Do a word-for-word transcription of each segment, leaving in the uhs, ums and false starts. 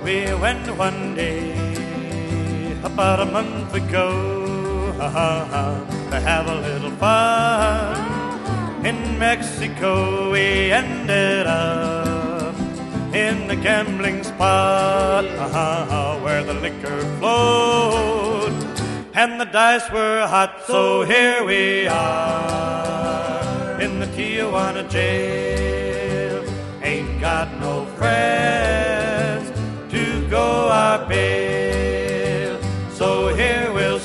We went one day, about a month ago, to have a little fun. In Mexico we ended up in the gambling spot, where the liquor flowed and the dice were hot. So here we are in the Tijuana jail. Ain't got no friends to go our bail. So here we'll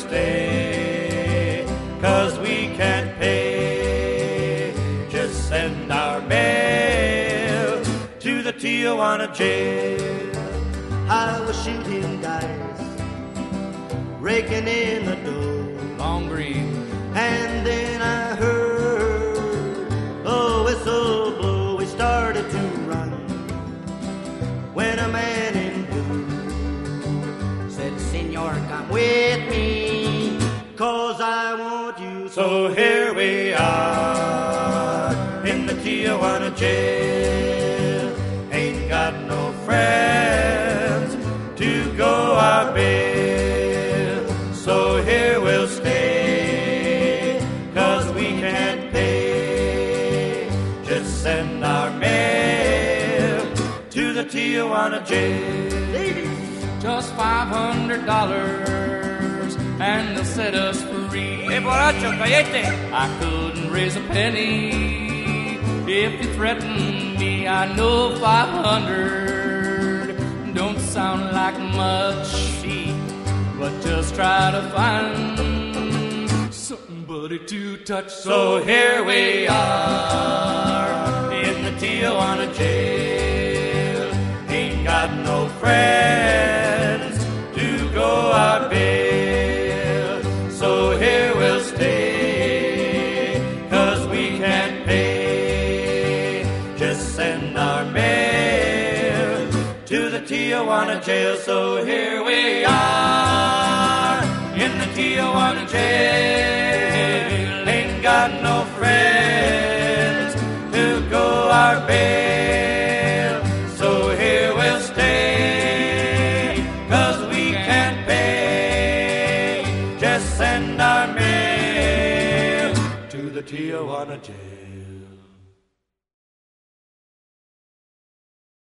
stay, 'cause we can't pay. Just send our mail to the Tijuana jail. I was shooting dice, raking in the dough, Long Green. and then I heard a whistle blow. We started to run when a man in blue said, "Senor, come with me, 'cause I want you." So here we are in the Tijuana jail. Ain't got no friends to go our bail. So here we'll stay, 'cause we can't pay. Just send our mail to the Tijuana jail. Just five hundred dollars and they'll set us free. Hey, borracho, cállate. I couldn't raise a penny if you threatened me. I know five hundred don't sound like much, but just try to find somebody to touch. So here we are in the Tijuana jail. Ain't got no friends to go our bail. So here we'll stay, 'cause we can't pay. Just send our mail to the Tijuana jail. So here we are in the Tijuana jail. Ain't got no friends to go our bail. So here we'll stay, 'cause we can't pay. Just send our mail to the Tijuana jail.